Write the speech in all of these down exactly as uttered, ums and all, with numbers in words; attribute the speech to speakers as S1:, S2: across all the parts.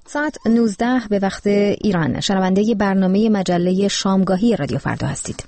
S1: ساعت نوزده به وقت ایران. شنونده برنامه مجله شامگاهی رادیو فردا هستید.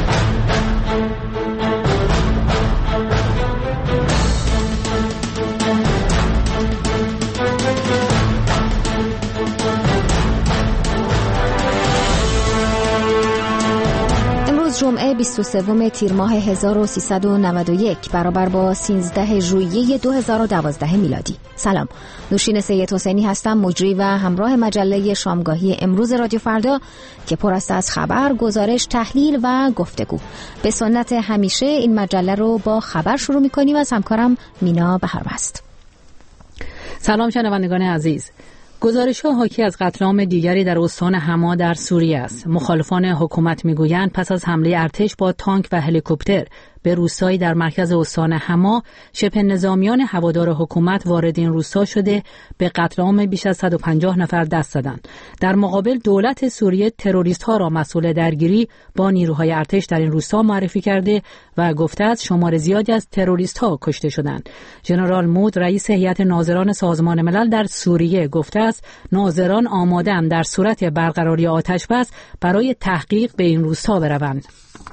S1: جمعه بیست و سوم تیر ماه هزار و سیصد و نود و یک برابر با سیزده ژوئیه دو هزار و دوازده میلادی. سلام، نوشین سید حسینی هستم، مجری و همراه مجله شامگاهی امروز رادیو فردا که پر است از خبر، گزارش، تحلیل و گفتگو. به سنت همیشه این مجله رو با خبر شروع می‌کنیم. از همکارم مینا بهارمست.
S2: سلام شنوندگان عزیز. گزارش‌ها حاکی از قتل عام دیگری در استان حما در سوریه است. مخالفان حکومت می‌گویند پس از حمله ارتش با تانک و هلیکوپتر به روستایی در مرکز استان حما، شبه نظامیان هوادار حکومت وارد این روستا شده به قتل عام بیش از صد و پنجاه نفر دست زدند. در مقابل دولت سوریه تروریست‌ها را مسئول درگیری با نیروهای ارتش در این روستا معرفی کرده و گفته است شمار زیادی از تروریست‌ها کشته شدند. ژنرال مود رئیس هیئت ناظران سازمان ملل در سوریه گفته است ناظران آماده‌اند در صورت برقراری آتش بس برای تحقیق به این روستا بروند.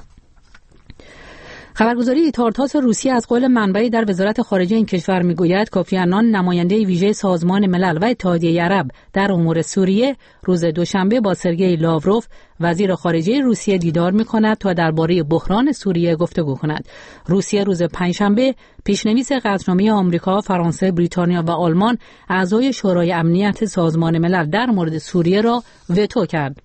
S2: خبرگزاری تارتاس روسیه از قول منبعی در وزارت خارجه این کشور میگوید کوفی عنان نماینده ویژه سازمان ملل و اتحادیه عرب در امور سوریه روز دوشنبه با سرگئی لاوروف وزیر خارجه روسیه دیدار می‌کند تا درباره بحران سوریه گفتگو کند. روسیه روز پنجشنبه پیشنویس قطعنامه آمریکا، فرانسه، بریتانیا و آلمان اعضای شورای امنیت سازمان ملل در مورد سوریه را وتو کرد.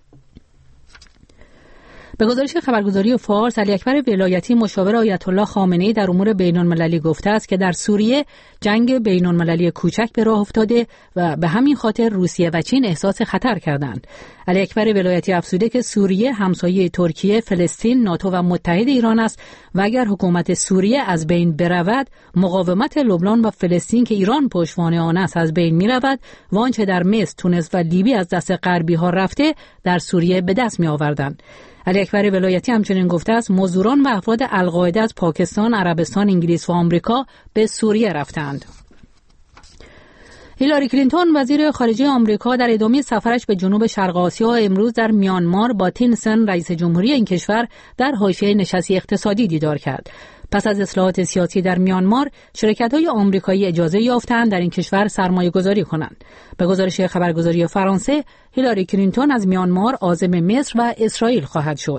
S2: به گزارش خبرگزاری فارس، علی اکبر ولایتی مشاور آیت الله خامنه‌ای در امور بین‌المللی گفته است که در سوریه جنگ بین‌المللی کوچک به راه افتاده و به همین خاطر روسیه و چین احساس خطر کردند. علی اکبر ولایتی افزوده که سوریه همسایه ترکیه، فلسطین، ناتو و متحد ایران است و اگر حکومت سوریه از بین برود، مقاومت لبنان و فلسطین که ایران پشتوانه آن است از بین می‌رود و آنچه در مصر، تونس و لیبی از دست غربی‌ها رفته در سوریه به دست می‌آوردند. علی اکبر ولایتی همچنین گفته است مزدوران و افراد القاعده از پاکستان، عربستان، انگلیس و آمریکا به سوریه رفتند. هیلاری کلینتون وزیر خارجه آمریکا در ادامه سفرش به جنوب شرق آسیا امروز در میانمار با تین سن رئیس جمهوری این کشور در حاشیه نشستی اقتصادی دیدار کرد. پس از اصلاحات سیاسی در میانمار، شرکت‌های آمریکایی اجازه یافتند در این کشور سرمایه‌گذاری کنند. به گزارش خبرگزاری فرانسه، هیلاری کلینتون از میانمار عازم مصر و اسرائیل خواهد شد.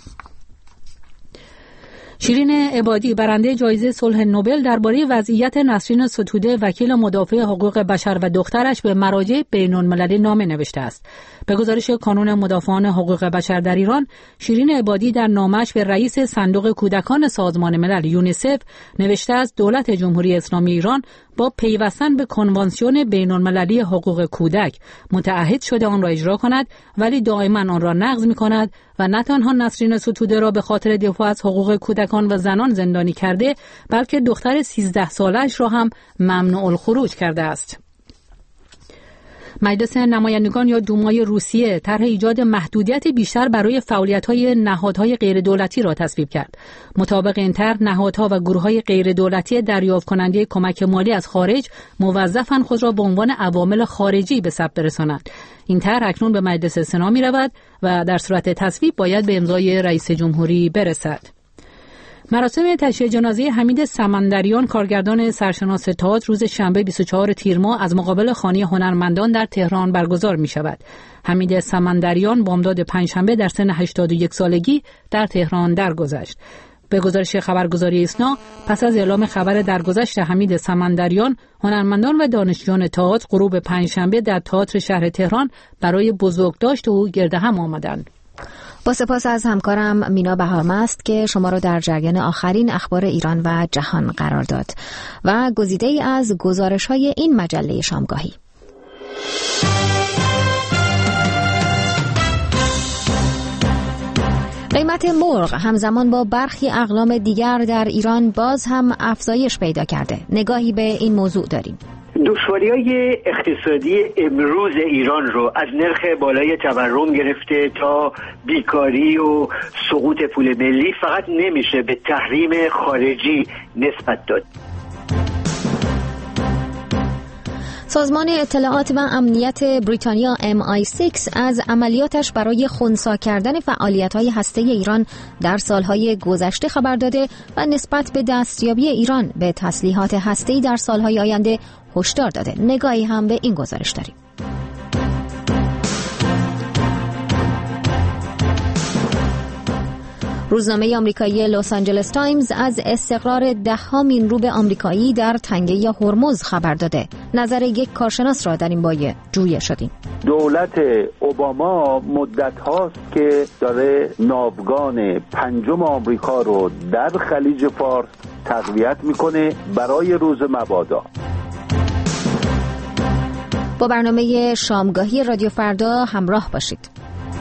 S2: شیرین عبادی برنده جایزه صلح نوبل درباره وضعیت نسرین ستوده وکیل مدافع حقوق بشر و دخترش به مراجع بین‌المللی نامه نوشته است. به گزارش کانون مدافعان حقوق بشر در ایران، شیرین عبادی در نامه‌اش به رئیس صندوق کودکان سازمان ملل یونیسف نوشته است دولت جمهوری اسلامی ایران با پیوستن به کنوانسیون بین‌المللی حقوق کودک متعهد شده آن را اجرا کند، ولی دائما آن را نقض می‌کند و نه تنها نسرین ستوده را به خاطر دفاع از حقوق کودکان و زنان زندانی کرده، بلکه دختر سیزده سالش را هم ممنوع الخروج کرده است. مجلس نمایندگان یا دومای روسیه طرح ایجاد محدودیت بیشتر برای فعالیت‌های نهادهای غیردولتی را تصویب کرد. مطابق این طرح نهادها و گروه‌های غیردولتی دریافت کننده کمک مالی از خارج موظفاند خود را به عنوان عوامل خارجی به ثبت برسانند. این طرح اکنون به مجلس سنا می‌رود و در صورت تصویب باید به امضای رئیس جمهوری برسد. مراسم تشییع جنازه حمید سمندریان کارگردان سرشناس تئاتر روز شنبه بیست و چهارم تیر ماه از مقابل خانه هنرمندان در تهران برگزار می شود. حمید سمندریان بامداد پنجشنبه در سن هشتاد و یک سالگی در تهران درگذشت. به گزارش خبرگزاری ایسنا، پس از اعلام خبر درگذشت حمید سمندریان، هنرمندان و دانشجویان تئاتر غروب پنجشنبه در تئاتر شهر تهران برای بزرگداشت او گرد هم آمدند.
S1: با سپاس از همکارم مینا بهارمست که شما را در جریان آخرین اخبار ایران و جهان قرار داد و گزیده ای از گزارش‌های این مجله شامگاهی. قیمت مرغ همزمان با برخی اقلام دیگر در ایران باز هم افزایش پیدا کرده. نگاهی به این موضوع داریم.
S3: دشواری‌های اقتصادی امروز ایران رو از نرخ بالای تورم گرفته تا بیکاری و سقوط پول ملی فقط نمیشه به تحریم خارجی نسبت داد.
S1: سازمان اطلاعات و امنیت بریتانیا ام آی سیکس از عملیاتش برای خنثی کردن فعالیت‌های هسته‌ای ایران در سالهای گذشته خبر داده و نسبت به دستیابی ایران به تسلیحات هسته‌ای در سالهای آینده هشدار داده. نگاهی هم به این گزارش داریم. روزنامه آمریکایی لس آنجلس تایمز از استقرار ده مینروب آمریکایی در تنگه هرمز خبر داده. نظر یک کارشناس را در این باره جویه شدیم.
S4: دولت اوباما مدت هاست که داره ناوگان پنجم آمریکا رو در خلیج فارس تقویت میکنه برای روز مبادا.
S1: با برنامه شامگاهی رادیو فردا همراه باشید.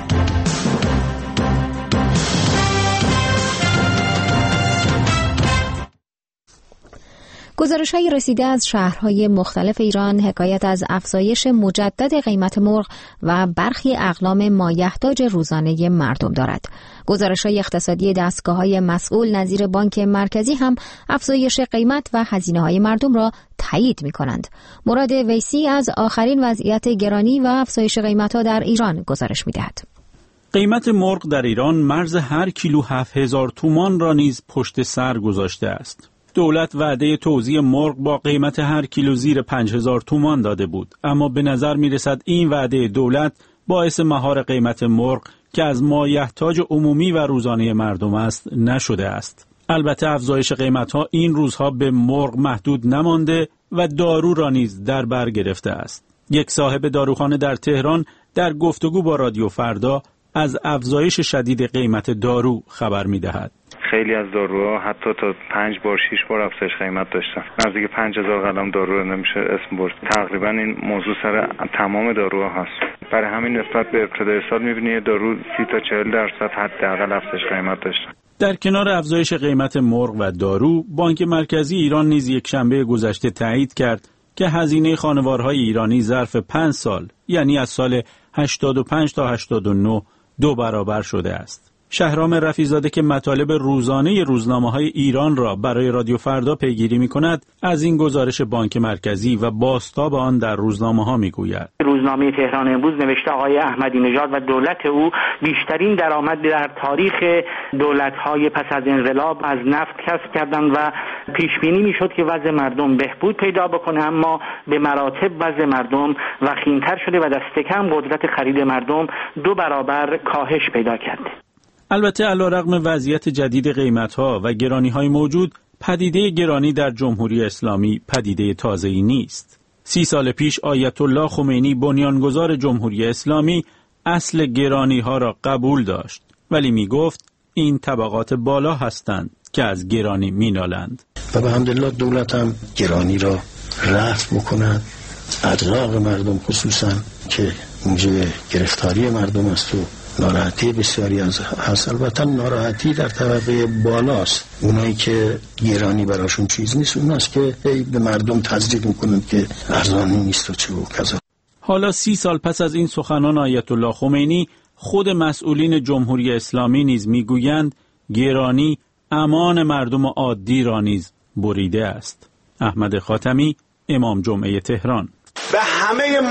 S1: گزارش‌های رسیده از شهرهای مختلف ایران حکایت از افزایش مجدد قیمت مرغ و برخی اقلام مایحتاج روزانه مردم دارد. گزارش‌های اقتصادی دستگاه‌های مسئول نظیر بانک مرکزی هم افزایش قیمت و هزینه‌های مردم را تایید می‌کنند. مراد ویسی از آخرین وضعیت گرانی و افزایش قیمت‌ها در ایران گزارش می‌دهد.
S5: قیمت مرغ در ایران مرز هر کیلو هفت هزار تومان را نیز پشت سر گذاشته است. دولت وعده توزیع مرغ با قیمت هر کیلو زیر پنج هزار تومان داده بود، اما به نظر می رسد این وعده دولت باعث مهار قیمت مرغ که از مایحتاج عمومی و روزانه مردم است نشده است. البته افزایش قیمت ها این روزها به مرغ محدود نمانده و دارو را نیز در بر گرفته است. یک صاحب داروخانه در تهران در گفتگو با رادیو فردا از افزایش شدید قیمت دارو خبر می دهد.
S6: خیلی از داروها حتی تا پنج بار شش بار افزایش قیمت داشتن. نزدیک پنج هزار قلم دارو نمیشه اسم برد. تقریبا این موضوع سر تمام داروها هست. برای همین نسبت به ابتدای سال می‌بینی دارو سی تا چهل درصد حداقل افزایش قیمت داشتن.
S5: در کنار افزایش قیمت مرغ و دارو، بانک مرکزی ایران نیز یک شنبه گذشته تایید کرد که هزینه خانوارهای ایرانی ظرف پنج سال، یعنی از سال هشتاد و پنج تا هشتاد و نه دو برابر شده است. شهرام رفیع‌زاده که مطالب روزانه روزنامه‌های ایران را برای رادیو فردا پیگیری می‌کند، از این گزارش بانک مرکزی و بازتاب آن در روزنامه‌ها می‌گوید.
S7: روزنامه تهران امروز نوشته آقای احمدی نژاد و دولت او بیشترین درآمد در تاریخ دولت‌های پس از انقلاب از نفت کسب کردند و پیش بینی می‌شد که وضع مردم بهبود پیدا بکنه، اما به مراتب وضع مردم وخیم‌تر شده و دست کم قدرت خرید مردم دو برابر کاهش پیدا کرده.
S5: البته علیرغم وضعیت جدید قیمت‌ها و گرانی‌های موجود، پدیده گرانی در جمهوری اسلامی پدیده تازه‌ای نیست. سی سال پیش آیت الله خمینی بنیانگذار جمهوری اسلامی اصل گرانی‌ها را قبول داشت، ولی می‌گفت این طبقات بالا هستند که از گرانی می‌نالند.
S8: و به حمدالله دولت هم گرانی را رفع می‌کند. اغراق مردم خصوصا که موجب گرفتاری مردم است و ناراحتی بسیاری از هست. البته ناراحتی در طبقه بالاست. اونایی که گرانی براشون چیز نیست، اوناست که به مردم تزریق میکنند که ارزانی نیست و چه و کذا.
S5: حالا سی سال پس از این سخنان آیت الله خمینی، خود مسئولین جمهوری اسلامی نیز میگویند گرانی امان مردم عادی را نیز بریده است. احمد خاتمی، امام جمعه تهران.
S9: به همه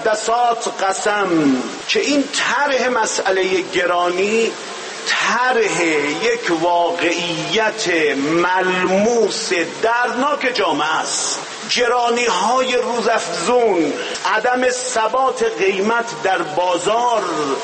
S9: مقدسات قسم که این طرح مسئله گرانی طرح یک واقعیت ملموس دردناک جامعه است. گرانی های روزافزون، عدم ثبات قیمت در بازار،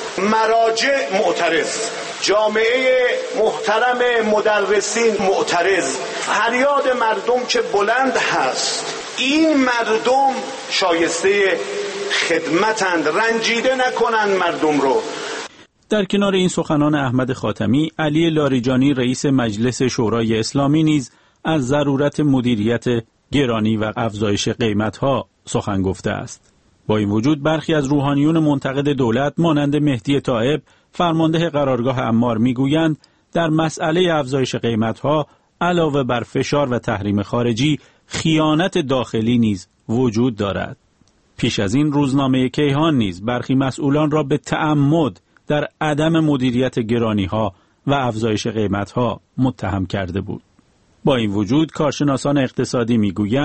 S9: مراجع معترض، جامعه محترم مدرسین معترض، فریاد مردم که بلند هست. این مردم شایسته خدمتند، رنجیده نکنند مردم رو.
S5: در کنار این سخنان احمد خاتمی، علی لاریجانی رئیس مجلس شورای اسلامی نیز از ضرورت مدیریت گرانی و افزایش قیمت‌ها سخن گفته است. با این وجود برخی از روحانیون منتقد دولت مانند مهدی طائب، فرمانده قرارگاه عمار میگویند در مسئله افزایش قیمت‌ها علاوه بر فشار و تحریم خارجی، خیانت داخلی نیز وجود دارد. پیش از این روزنامه کیهان نیز برخی مسئولان را به تعمد در عدم مدیریت گرانی‌ها و افزایش قیمت‌ها متهم کرده بود. با این وجود کارشناسان اقتصادی می‌گویند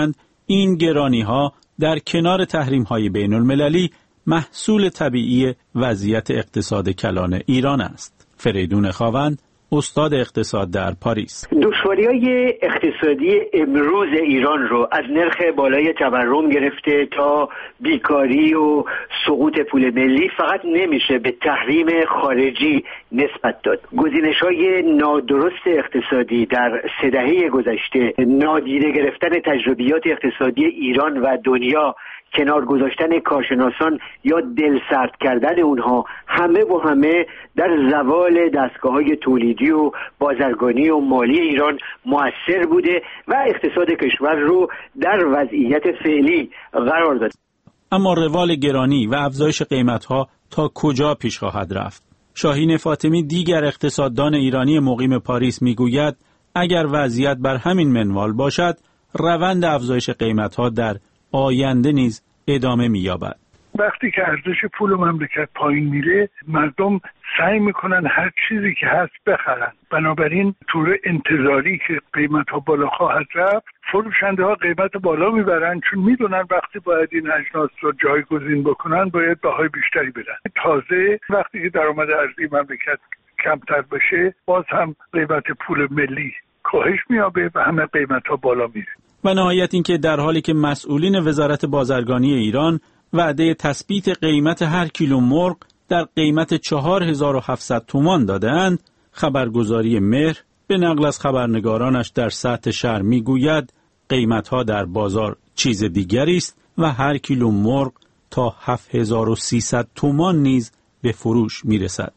S5: این گرانی‌ها در کنار تحریم‌های بین‌المللی محصول طبیعی وضعیت اقتصاد کلان ایران است. فریدون خاوند، استاد اقتصاد در پاریس:
S3: دشواری‌های اقتصادی امروز ایران رو از نرخ بالای تورم گرفته تا بیکاری و سقوط پول ملی فقط نمیشه به تحریم خارجی نسبت داد. گزینش‌های نادرست اقتصادی در سه دهه گذشته، نادیده گرفتن تجربیات اقتصادی ایران و دنیا، کنار گذاشتن کارشناسان یا دلسرد کردن اونها، همه و همه در زوال دستگاه‌های تولیدی و بازرگانی و مالی ایران مؤثر بوده و اقتصاد کشور رو در وضعیت فعلی قرار داد.
S5: اما روال گرانی و افزایش قیمت‌ها تا کجا پیش خواهد رفت؟ شاهین فاطمی، دیگر اقتصاددان ایرانی مقیم پاریس، میگوید اگر وضعیت بر همین منوال باشد، روند افزایش قیمت‌ها در آینده نیز ادامه می‌یابد.
S10: وقتی که ارزش پول مملکت پایین میره، مردم سعی میکنن هر چیزی که هست بخرن. بنابراین طور انتظاری که قیمت‌ها بالا خواهد رفت، فروشنده ها قیمت بالا میبرن، چون میدونن وقتی باید این اجناس رو جایگزین بکنن باید بهای بیشتری بدن. تازه وقتی که درآمد ارزی مملکت کمتر بشه، باز هم قیمت پول ملی کاهش میابه و همه قیمت‌ها بالا میره.
S5: و نهایت این که در حالی که مسئولین وزارت بازرگانی ایران وعده تثبیت قیمت هر کیلو مرغ در قیمت چهار هزار و هفتصد تومان داده‌اند، خبرگزاری مهر به نقل از خبرنگارانش در سطح شهر میگوید قیمت‌ها در بازار چیز دیگری است و هر کیلو مرغ تا هفت هزار و سیصد تومان نیز به فروش میرسد.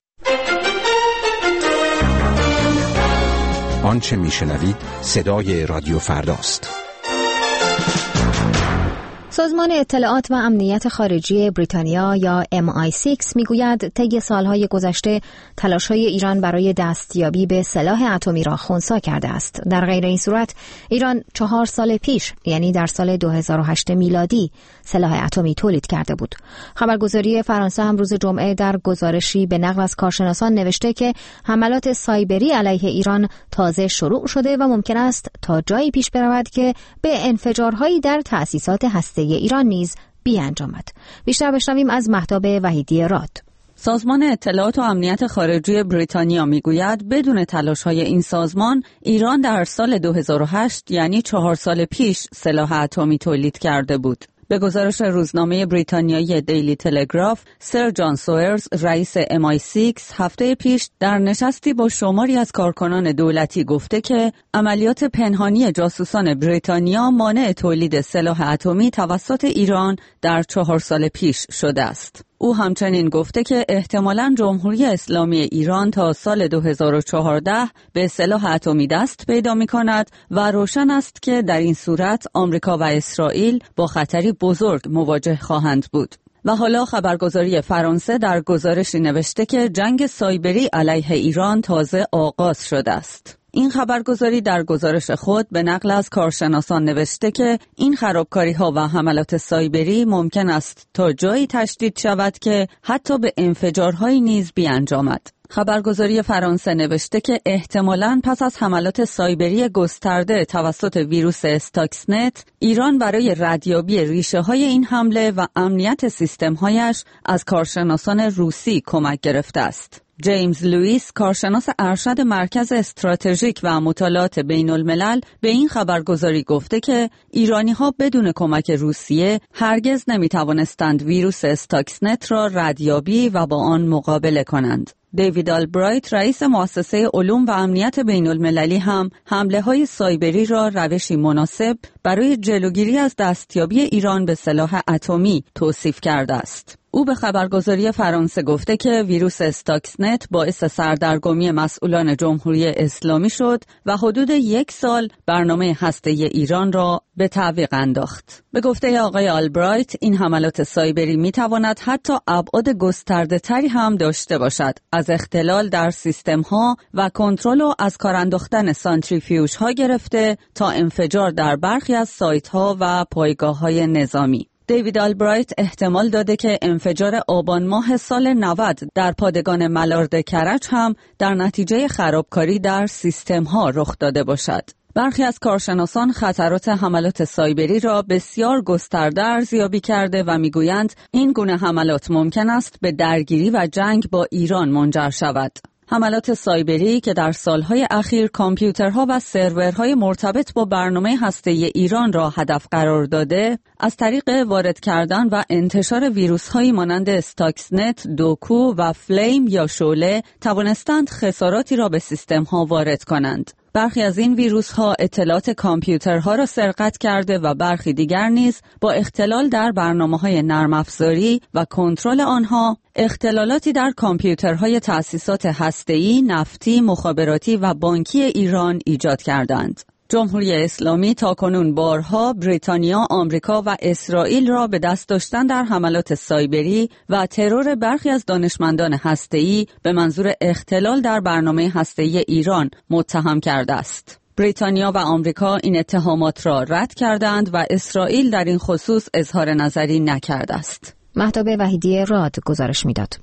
S11: آنچه میشنوید صدای رادیو فرداست.
S1: سازمان اطلاعات و امنیت خارجی بریتانیا یا ام آی سیکس میگوید طی سالهای گذشته تلاش‌های ایران برای دستیابی به سلاح اتمی را خنثی کرده است. در غیر این صورت ایران چهار سال پیش، یعنی در سال دو هزار و هشت میلادی، سلاح اتمی تولید کرده بود. خبرگزاری فرانسه هم روز جمعه در گزارشی به نقل از کارشناسان نوشته که حملات سایبری علیه ایران تازه شروع شده و ممکن است تا جایی پیش برود که به انفجارهایی در تأسیسات هسته ایران نیز بیانجامد. بیشتر بشنویم از مهتاب وحیدی راد.
S12: سازمان اطلاعات و امنیت خارجی بریتانیا میگوید بدون تلاش‌های این سازمان ایران در سال دو هزار و هشت، یعنی چهار سال پیش، سلاح اتمی تولید کرده بود. به گزارش روزنامه بریتانیایی دیلی تلگراف، سر جان سوئرز، رئیس ام آی سیکس، هفته پیش در نشستی با شماری از کارکنان دولتی گفته که عملیات پنهانی جاسوسان بریتانیا مانع تولید سلاح اتمی توسط ایران در چهار سال پیش شده است. او همچنین گفته که احتمالاً جمهوری اسلامی ایران تا سال دو هزار و چهارده به سلاح اتمی دست پیدا می‌کند و روشن است که در این صورت آمریکا و اسرائیل با خطری بزرگ مواجه خواهند بود. و حالا خبرگزاری فرانسه در گزارشی نوشته که جنگ سایبری علیه ایران تازه آغاز شده است. این خبرگزاری در گزارش خود به نقل از کارشناسان نوشته که این خرابکاری‌ها و حملات سایبری ممکن است تا جایی تشدید شود که حتی به انفجارهایی نیز بیانجامد. خبرگزاری فرانسه نوشته که احتمالاً پس از حملات سایبری گسترده توسط ویروس استاکسنت، ایران برای ردیابی ریشه‌های این حمله و امنیت سیستم‌هایش از کارشناسان روسی کمک گرفته است. جیمز لوئیس، کارشناس ارشد مرکز استراتژیک و مطالعات بین الملل، به این خبرگزاری گفته که ایرانی‌ها بدون کمک روسیه هرگز نمی‌توانستند ویروس استاکسنت را ردیابی و با آن مقابله کنند. دیوید آلبرایت، رئیس مؤسسه علوم و امنیت بین المللی، هم حمله های سایبری را روشی مناسب برای جلوگیری از دستیابی ایران به سلاح اتمی توصیف کرده است. او به خبرگزاری فرانسه گفته که ویروس استاکسنت باعث سردرگمی مسئولان جمهوری اسلامی شد و حدود یک سال برنامه هسته‌ای ایران را به تعویق انداخت. به گفته آقای آلبرایت، این حملات سایبری می تواند حتی ابعاد گسترده تری هم داشته باشد، از اختلال در سیستم ها و کنترل و از کار انداختن سانتریفیوژ ها گرفته تا انفجار در برخی از سایت ها و پایگاه های نظامی. دیوید آلبرایت احتمال داده که انفجار آبان ماه سال نود در پادگان ملارد کرج هم در نتیجه خرابکاری در سیستم ها رخ داده باشد. برخی از کارشناسان خطرات حملات سایبری را بسیار گسترده ارزیابی کرده و میگویند این گونه حملات ممکن است به درگیری و جنگ با ایران منجر شود. حملات سایبری که در سالهای اخیر کامپیوترها و سرورهای مرتبط با برنامه هسته‌ای ایران را هدف قرار داده، از طریق وارد کردن و انتشار ویروس‌هایی مانند استاکسنت، دوکو و فلیم یا شعله توانستند خساراتی را به سیستم‌ها وارد کنند. برخی از این ویروس‌ها اطلاعات کامپیوترها را سرقت کرده و برخی دیگر نیز با اختلال در برنامه‌های نرم افزاری و کنترل آنها اختلالاتی در کامپیوترهای تأسیسات هسته‌ای، نفتی، مخابراتی و بانکی ایران ایجاد کردند. جمهوری اسلامی تاکنون بارها بریتانیا، آمریکا و اسرائیل را به دست داشتن در حملات سایبری و ترور برخی از دانشمندان هسته‌ای به منظور اختلال در برنامه هسته‌ای ایران متهم کرده است. بریتانیا و آمریکا این اتهامات را رد کردند و اسرائیل در این خصوص اظهار نظری نکرده است.
S1: مهتاب وحیدی راد گزارش میداد.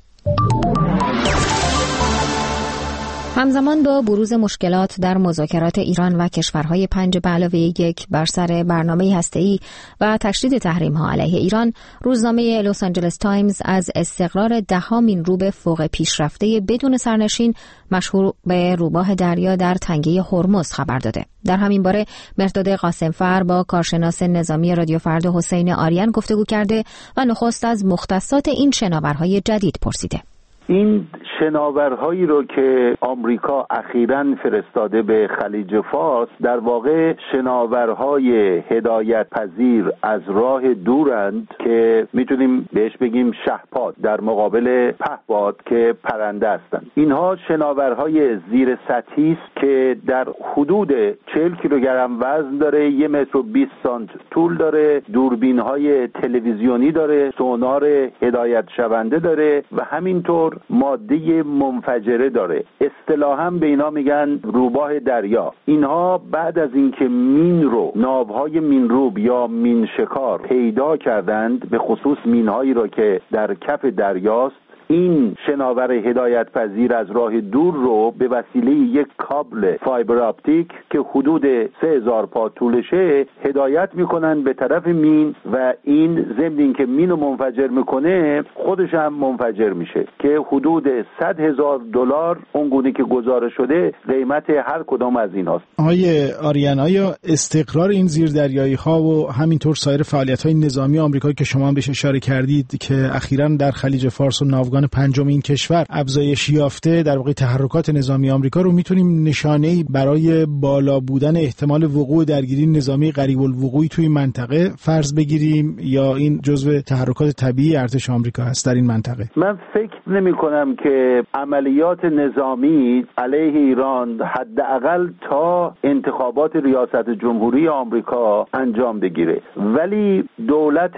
S1: همزمان با بروز مشکلات در مذاکرات ایران و کشورهای پنج به علاوه یک بر سر برنامه هسته‌ای و تشدید تحریم‌ها علیه ایران، روزنامه لس آنجلس تایمز از استقرار ده‌ها مینروب فوق پیشرفته بدون سرنشین مشهور به روباه دریا در تنگه هرمز خبر داده. در همین باره مرداد قاسمفر با کارشناس نظامی رادیو فردا حسین آریان گفتگو کرده و نخست از مختصات این شناورهای جدید پرسیده.
S4: این شناورهایی رو که آمریکا اخیراً فرستاده به خلیج فارس در واقع شناورهای هدایت پذیر از راه دورند که میتونیم بهش بگیم شهپاد در مقابل پهپاد که پرنده هستند. اینها شناورهای زیر سطحی است که در حدود چهل کیلوگرم وزن داره، یک متر و بیست سانتی طول داره، دوربین‌های تلویزیونی داره، سونار هدایت شونده داره و همینطور ماده منفجره داره. اصطلاحاً به اینا میگن روباه دریا. اینها بعد از اینکه مین رو ناوهای مینروب یا مین شکار پیدا کردند، به خصوص مینهایی را که در کف دریاست، این شناور هدایت پذیر از راه دور رو به وسیله یک کابل فایبر آپتیک که حدود سه هزار پا طولشه هدایت میکنن به طرف مین و این ضمن اینکه مینو منفجر میکنه خودش هم منفجر میشه که حدود صد هزار دلار اونگونه که گزارش شده قیمت هر کدام از ایناست.
S13: آقای آریان، آیا استقرار این زیردریایی ها و همینطور سایر فعالیت های نظامی آمریکا که شما بهش اشاره کردید که اخیراً در خلیج فارس و ناوگان پنجم این کشور افزایش یافته، در واقع تحرکات نظامی آمریکا رو میتونیم نشانه‌ای برای بالا بودن احتمال وقوع درگیری نظامی قریب الوقوعی توی منطقه فرض بگیریم یا این جزو تحرکات طبیعی ارتش آمریکا هست در این منطقه؟
S4: من فکر نمی کنم که عملیات نظامی علیه ایران حداقل تا انتخابات ریاست جمهوری آمریکا انجام بگیره، ولی دولت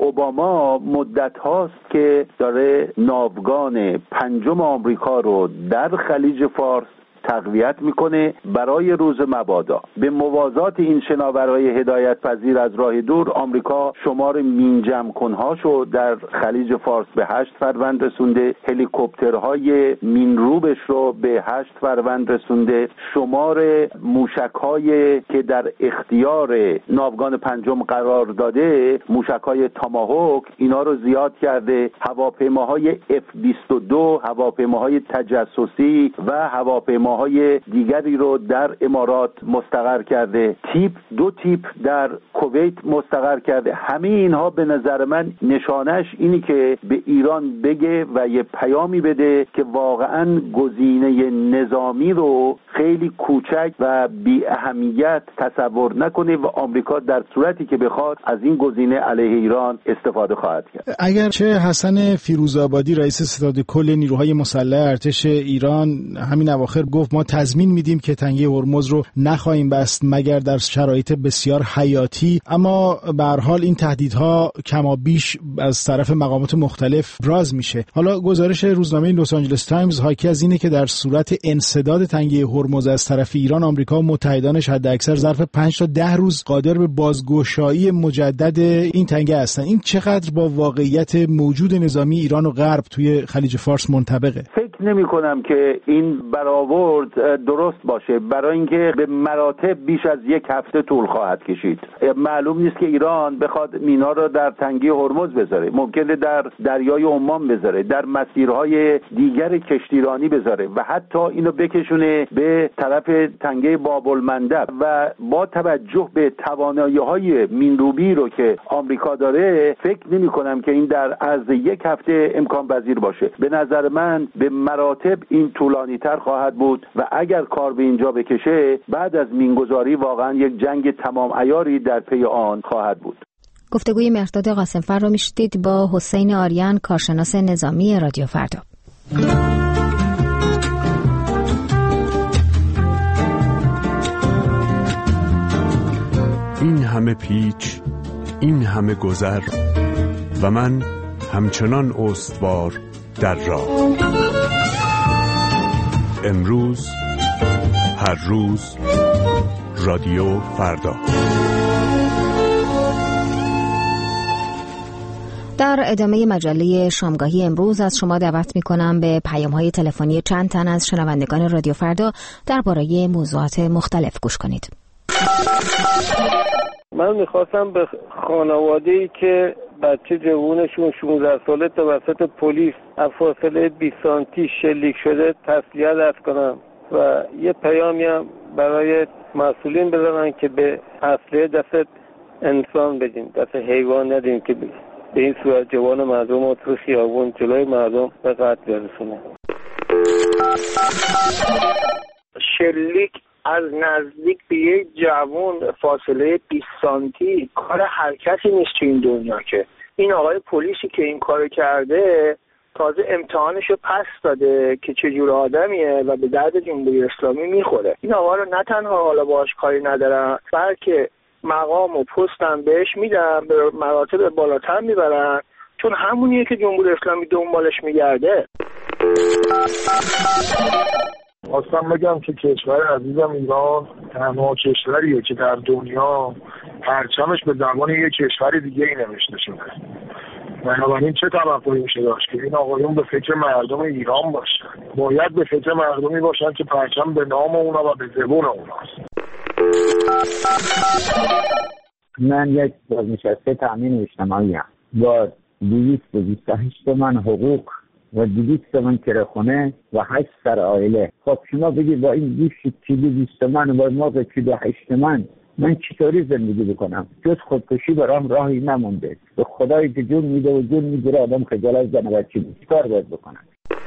S4: اوباما مدت هاست که داره ناوگان پنجم آمریکا رو در خلیج فارس تقویت میکنه برای روز مبادا. به موازات این شناورهای هدایت پذیر از راه دور، آمریکا شمار مین جمع کنهاشو در خلیج فارس به هشت فروند رسونده، هلیکوپترهای مین روبش رو به هشت فروند رسونده، شمار موشک‌های که در اختیار ناوگان پنجم قرار داده، موشک‌های تاماهوک، اینا رو زیاد کرده، هواپیماهای اف بیست و دو، هواپیماهای تجسسی و هواپیما های دیگری رو در امارات مستقر کرده، تیپ دو تیپ در کویت مستقر کرده. همه اینها به نظر من نشانش اینی که به ایران بگه و یه پیامی بده که واقعا گزینه نظامی رو خیلی کوچک و بی اهمیت تصور نکنه و آمریکا در صورتی که بخواد از این گزینه علیه ایران استفاده خواهد کرد.
S13: اگرچه حسن فیروزآبادی رئیس ستاد کل نیروهای مسلح ارتش ایران همین اواخر گفت ما تضمین میدیم که تنگه هرمز رو نخواهیم بست مگر در شرایط بسیار حیاتی، اما به هر حال این تهدیدها کما بیش از طرف مقامات مختلف راز میشه. حالا گزارش روزنامه لس آنجلس تایمز حاکی از اینه که در صورت انسداد تنگه هرمز از طرف ایران، آمریکا و متحدانش حداکثر ظرف پنج تا ده روز قادر به بازگشایی مجدد این تنگه هستن. این چقدر با واقعیت موجود نظامی ایران و غرب توی خلیج فارس منطبقه؟
S4: فکر فکر نمی کنم که این برآورد درست باشه، برای اینکه به مراتب بیش از یک هفته طول خواهد کشید. معلوم نیست که ایران بخواد مینا را در تنگه هرمز بذاره، ممکنه در دریای عمان بذاره، در مسیرهای دیگر کشتیرانی بذاره و حتی اینو بکشونه به طرف تنگه باب المندب. و با توجه به توانایی‌های مینروبی رو که آمریکا داره، فکر نمی کنم که این در عرض یک هفته امکان پذیر باشه. به نظر من به مراتب این طولانی تر خواهد بود و اگر کار به اینجا بکشه، بعد از مینگذاری واقعا یک جنگ تمام عیاری در پی آن خواهد بود.
S1: گفتگوی مهرداد قاسمفر رو میشنید با حسین آریان، کارشناس نظامی رادیو فردا.
S14: این همه پیچ، این همه گذر و من همچنان استوار در راه. امروز، هر روز، رادیو فردا.
S1: در ادامه مجله شامگاهی امروز از شما دعوت می‌کنم به پیام‌های تلفنی چند تن از شنوندگان رادیو فردا درباره موضوعات مختلف گوش کنید.
S15: من میخواستم به خانواده‌ای که بچه جوونشون شانزده ساله توسط پلیس از فاصله بیست سانتی شلیک شده تسلیت عرض کنم و یه پیامی هم برای مسئولین بزنن که به اسلحه دست انسان بدین، دست حیوان ندین که به این صورت جوان مردم رو تو خیابون جلوی مردم به قتل برسونه.
S16: شلیک از نزدیک به یک جوان فاصله بیست سانتی کار هر کسی نیست تو این دنیا. که این آقای پلیسی که این کار کرده تازه امتحانشو پس داده که چجور آدمیه و به درد جمهوری اسلامی میخوره. این آقا رو نه تنها حالا باهاش کاری ندارن، بلکه مقام و پستم بهش میدن، به مراتب بالاتر میبرن، چون همونیه که جمهوری اسلامی دنبالش میگرده.
S17: خواستم بگم که کشور عزیزم ایران تنها کشوریه که در دنیا پرچمش به زبان یک کشور دیگه ای نوشته شده. بنابراین چه توقعی میشه داشت که این آقایون به فکر مردم ایران باشن؟ باید به فکر مردمی باشن که پرچم به نام اونا و به زبون اوناست.
S18: من یک بازنشسته تامین اجتماعی ام با دویست و بیست و هشت تومن حقوق و دویست تومن کره‌خونه و هشت سر عائله. خب شما بگید با این بیست کیلو بیست تومن و ما به کیلو هشت تومن من چطوری زندگی بکنم؟ جز خودکشی برام راهی نمونده. به خدای که جون میده و جون میگیره آدم خجالت زنه و چی کار باید بکنم؟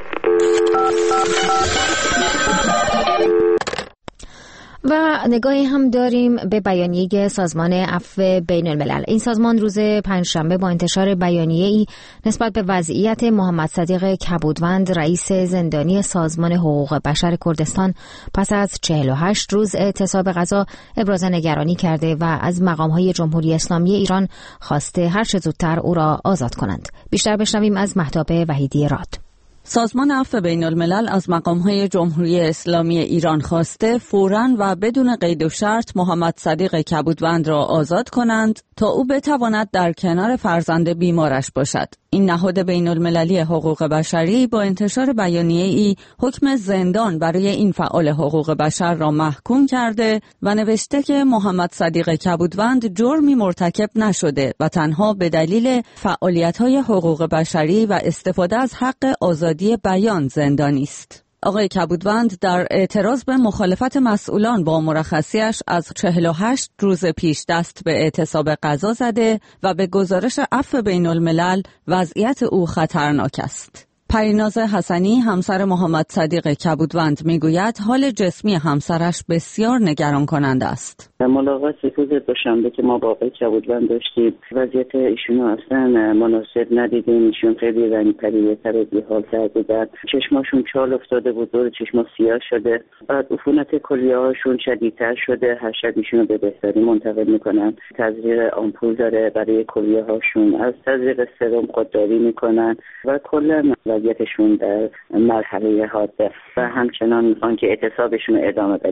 S1: و نگاهی هم داریم به بیانیه سازمان عفو بین الملل. این سازمان روز پنجشنبه با انتشار بیانیه‌ای نسبت به وضعیت محمد صدیق کبودوند، رئیس زندانی سازمان حقوق بشر کردستان، پس از چهل و هشت روز اعتصاب غذا ابراز نگرانی کرده و از مقام‌های جمهوری اسلامی ایران خواسته هر چه زودتر او را آزاد کنند. بیشتر بشنویم از مهتاب وحیدی راد.
S12: سازمان عفو بین الملل از مقام‌های جمهوری اسلامی ایران خواسته فوراً و بدون قید و شرط محمد صدیق کبودوند را آزاد کنند تا او بتواند در کنار فرزند بیمارش باشد. این نهاد بین المللی حقوق بشری با انتشار بیانیه‌ای حکم زندان برای این فعال حقوق بشر را محکوم کرده و نوشته که محمد صدیق کبودوند جرمی مرتکب نشده و تنها به دلیل فعالیت‌های حقوق بشری و استفاده از حق آزادی بیان زندانی است. آقای کبودوند در اعتراض به مخالفت مسئولان با مرخصیش از چهل و هشت روز پیش دست به اعتصاب غذا زده و به گزارش عفو بین الملل وضعیت او خطرناک است. پریناز حسنی همسر محمد صدیق کبودوند میگوید حال جسمی همسرش بسیار نگران کننده است.
S19: ملاقات روز دوشنبه که ما با آقای کبودوند داشتیم وضعیت ایشونو اصلا مناسب ندیدیم. ایشون خیلی رنگ پریده‌تر و بی‌حال‌تر بودن، چشماشون چال افتاده بود، دور چشما سیاه شده، بعد عفونت کلیه‌هاشون شدیدتر شده. هر شب ایشونو به بهداری منتقل میکنن، تزریق آمپول داره برای کلیه‌هاشون، از تزریق سرم خودداری میکنن و کلا وضعیتشون در مرحله حاده و همچنان میخوان که اعتصابشون رو ادامه بدن.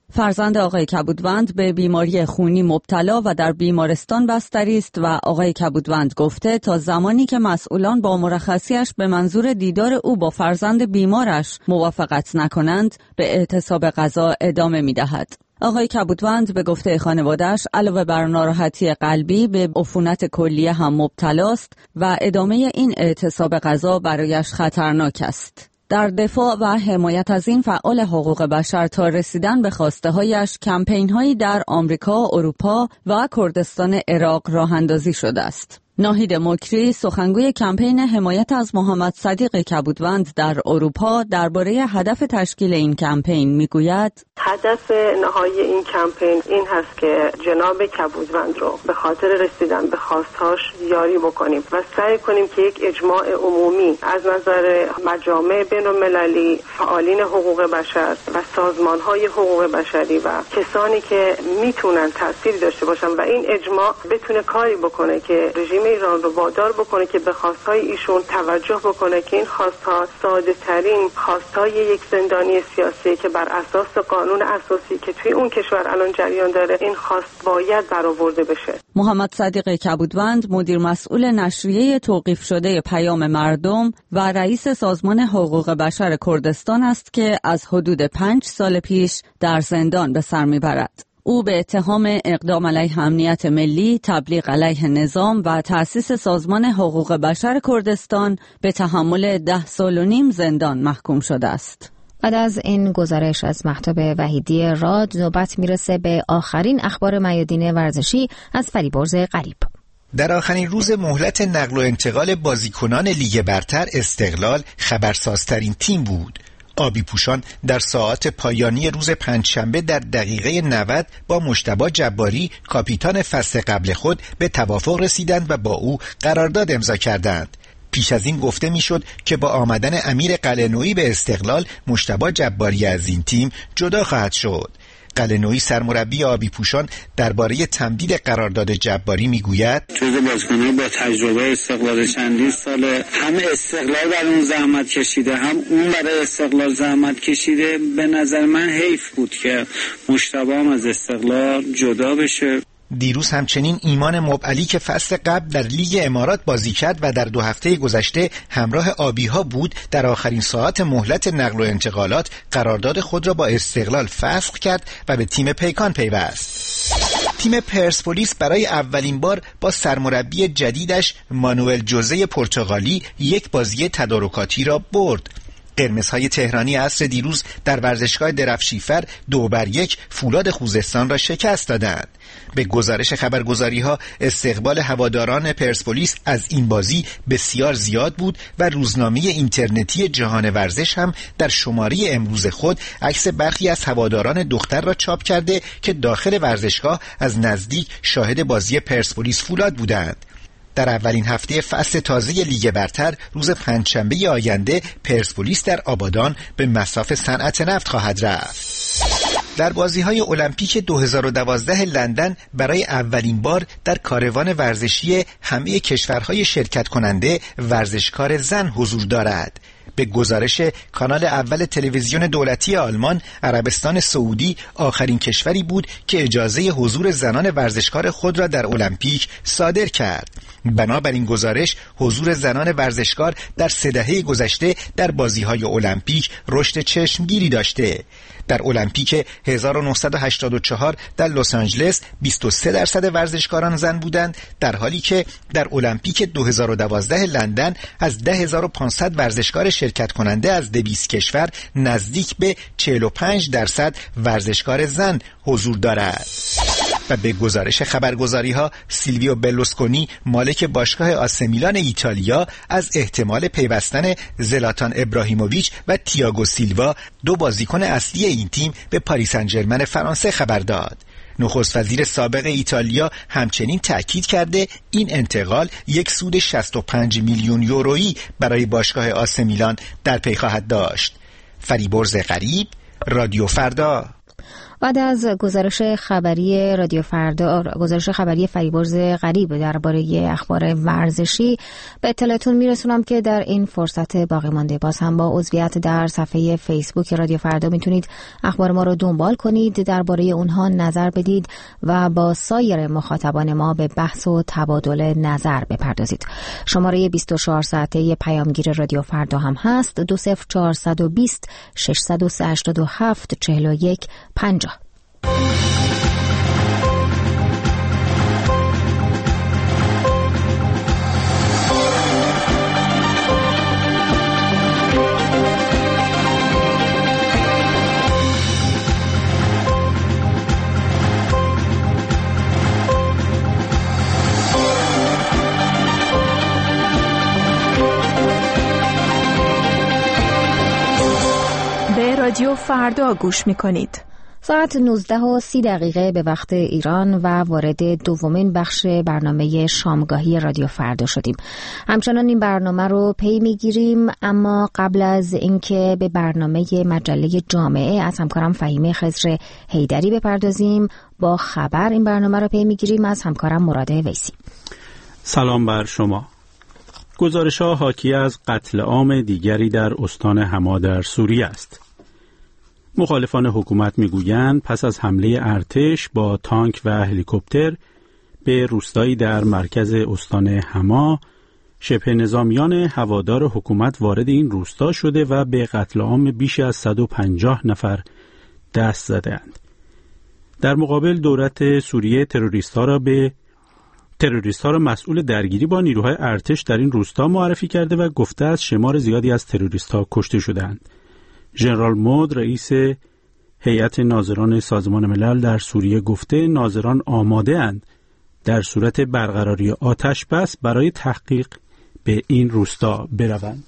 S12: فرزند آقای کبودوند به بیماری خونی مبتلا و در بیمارستان بستری است و آقای کبودوند گفته تا زمانی که مسئولان با مرخصیش به منظور دیدار او با فرزند بیمارش موافقت نکنند به اعتصاب غذا ادامه می‌دهد. آقای کبودوند به گفته خانواده‌اش علاوه بر ناراحتی قلبی به عفونت کلیه هم مبتلاست و ادامه این اعتصاب غذا برایش خطرناک است. در دفاع و حمایت از این فعال حقوق بشر تا رسیدن به خواسته‌هایش کمپین‌هایی در آمریکا، اروپا و کردستان عراق راه اندازی شده است. ناهید مکری سخنگوی کمپین حمایت از محمد صدیق کبودوند در اروپا درباره هدف تشکیل این کمپین میگوید:
S20: هدف نهایی این کمپین این هست که جناب کبودوند رو به خاطر رسیدن به خواستهاش یاری بکنیم و سعی کنیم که یک اجماع عمومی از نظر مجامع بین‌المللی، فعالین حقوق بشر و سازمان‌های حقوق بشری و کسانی که میتونن تأثیر داشته باشن و این اجماع بتونه کاری بکنه که رژیم ایران رو وادار بکنه که به خواستهای ایشون توجه بکنه که این خواستها ساده ترین خواستهای یک زندانی سیاسی که بر اساس قانون اساسی که توی اون کشور الان جریان داره این خواست باید برآورده بشه.
S12: محمد صدیق کبودوند مدیر مسئول نشریه توقیف شده پیام مردم و رئیس سازمان حقوق بشر کردستان است که از حدود پنج سال پیش در زندان به سر میبرد. او به اتهام اقدام علیه امنیت ملی، تبلیغ علیه نظام و تأسیس سازمان حقوق بشر کردستان به تحمل ده سال و نیم زندان محکوم شده است.
S1: بعد از این گزارش از مهتاب وحیدی راد نوبت میرسه به آخرین اخبار میادین ورزشی از فریبرز غریب.
S21: در آخرین روز مهلت نقل و انتقال بازیکنان لیگ برتر استقلال خبرسازترین تیم بود. آبی پوشان در ساعات پایانی روز پنجشنبه در دقیقه نود با مجتبی جباری کاپیتان فصل قبل خود به توافق رسیدند و با او قرارداد امضا کردند. پیش از این گفته میشد که با آمدن امیر قلعه‌نویی به استقلال مجتبی جباری از این تیم جدا خواهد شد. قلعه‌نویی سرمربی آبی پوشان درباره تمدید قرارداد جباری میگوید:
S22: جزو بازیکنان با تجربه استقلال چندین ساله، هم استقلال برای اون زحمت کشیده هم اون برای استقلال زحمت کشیده. به نظر من حیف بود که مجتبی هم از استقلال جدا بشه.
S21: دیروز همچنین ایمان مبعلی که فصل قبل در لیگ امارات بازی کرد و در دو هفته گذشته همراه آبی‌ها بود، در آخرین ساعات مهلت نقل و انتقالات قرارداد خود را با استقلال فسخ کرد و به تیم پیکان پیوست. تیم پرسپولیس برای اولین بار با سرمربی جدیدش مانوئل جوزه پرتغالی یک بازی تدارکاتی را برد. قرمزهای تهرانی عصر دیروز در ورزشگاه درفشیفر دو بر یک فولاد خوزستان را شکست دادند. به گزارش خبرگزاری‌ها استقبال هواداران پرسپولیس از این بازی بسیار زیاد بود و روزنامه اینترنتی جهان ورزش هم در شماره امروز خود عکس برخی از هواداران دختر را چاپ کرده که داخل ورزشگاه از نزدیک شاهد بازی پرسپولیس فولاد بودند. در اولین هفته فصل تازه لیگ برتر روز پنجشنبه آینده پرسپولیس در آبادان به مصاف صنعت نفت خواهد رفت. در بازی‌های المپیک دو هزار و دوازده لندن برای اولین بار در کاروان ورزشی همه کشورهای شرکت کننده ورزشکار زن حضور دارد. به گزارش کانال اول تلویزیون دولتی آلمان، عربستان سعودی آخرین کشوری بود که اجازه حضور زنان ورزشکار خود را در المپیک صادر کرد. بنابراین گزارش حضور زنان ورزشکار در سه دهه گذشته در بازی‌های المپیک رشد چشمگیری داشته. در المپیک هزار و نهصد و هشتاد و چهار در لس آنجلس بیست و سه درصد ورزشکاران زن بودند، در حالی که در المپیک دو هزار و دوازده لندن از ده هزار و پانصد ورزشکار شرکت کننده از دویست کشور نزدیک به چهل و پنج درصد ورزشکار زن حضور دارد. و به گزارش خبرگزاری‌ها سیلویو برلوسکونی مالک باشگاه آسه میلان ایتالیا از احتمال پیوستن زلاتان ابراهیموویچ و تییاگو سیلوا دو بازیکن اصلی این تیم به پاریس سن ژرمن فرانسه خبر داد. نخست وزیر سابق ایتالیا همچنین تأکید کرده این انتقال یک سود شصت و پنج میلیون یورویی برای باشگاه آسه میلان در پی خواهد داشت. فریبرز غریب، رادیو فردا.
S1: بعد از گزارش خبری رادیو فردا، گزارش خبری فریبرز غریب درباره اخبار ورزشی، به اطلاعتون میرسونم که در این فرصت باقی مانده باز هم با عضویت در صفحه فیسبوک رادیو فردا میتونید اخبار ما رو دنبال کنید، درباره اونها نظر بدید و با سایر مخاطبان ما به بحث و تبادل نظر بپردازید. شماره بیست و چهار ساعته پیامگیر رادیو فردا هم هست: دو صفر چهارصد و بیست ششصد و سه هشتاد و هفت چهل و یک پنجاه.
S2: به رادیو فردا گوش می‌کنید.
S1: ساعت نوزده و سی دقیقه به وقت ایران و وارد دومین بخش برنامه شامگاهی رادیو فردا شدیم. همچنان این برنامه رو پی میگیریم، اما قبل از اینکه به برنامه مجله جامعه از همکارم فهیمه خضر حیدری بپردازیم، با خبر این برنامه رو پی میگیریم از همکارم مراد ویسی.
S5: سلام بر شما. گزارش‌ها حاکی از قتل عام دیگری در استان حما در سوریه است. مخالفان حکومت میگویند پس از حمله ارتش با تانک و هلیکوپتر به روستایی در مرکز استان حما، شبه نظامیان هوادار حکومت وارد این روستا شده و به قتل عام بیش از صد و پنجاه نفر دست زدند. در مقابل دولت سوریه تروریست‌ها را به تروریست‌ها را مسئول درگیری با نیروهای ارتش در این روستا معرفی کرده و گفته است شمار زیادی از تروریست‌ها کشته شدند. ژنرال مود، رئیس هیئت ناظران سازمان ملل در سوریه، گفته ناظران آماده اند در صورت برقراری آتش بس برای تحقیق به این روستا بروند.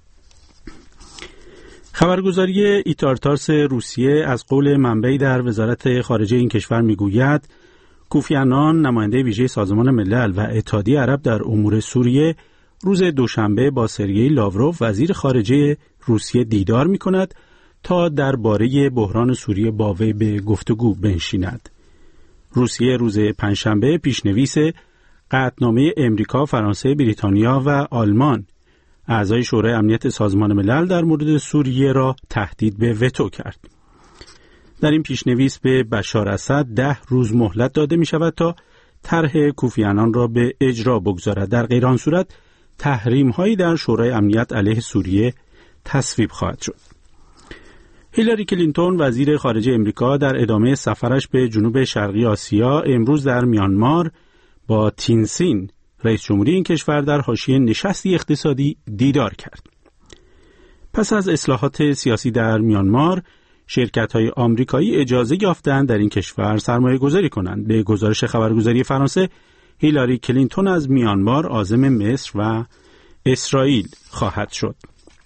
S5: خبرگزاری ایتارتارس روسیه از قول منبعی در وزارت خارجه این کشور میگوید کوفی عنان، نماینده ویژه سازمان ملل و اتحادیه عرب در امور سوریه، روز دوشنبه با سرگئی لاوروف وزیر خارجه روسیه دیدار می کند تا درباره بحران سوریه با وی به گفتگو بنشیند. روسیه روز پنجشنبه پیشنویس قطعنامه امریکا، فرانسه، بریتانیا و آلمان اعضای شورای امنیت سازمان ملل در مورد سوریه را تهدید به وتو کرد. در این پیشنویس به بشار اسد ده روز مهلت داده می شود تا طرح کوفی عنان را به اجرا بگذارد. در غیر آن صورت تحریم هایی در شورای امنیت علیه سوریه تصویب خواهد شد. هیلاری کلینتون، وزیر خارجه امریکا، در ادامه سفرش به جنوب شرقی آسیا امروز در میانمار با تین سین، رئیس جمهوری این کشور، در حاشیه نشستی اقتصادی دیدار کرد. پس از اصلاحات سیاسی در میانمار، شرکت‌های آمریکایی اجازه یافتند در این کشور سرمایه گذاری کنند. به گزارش خبرگزاری فرانسه، هیلاری کلینتون از میانمار عازم مصر و اسرائیل خواهد شد.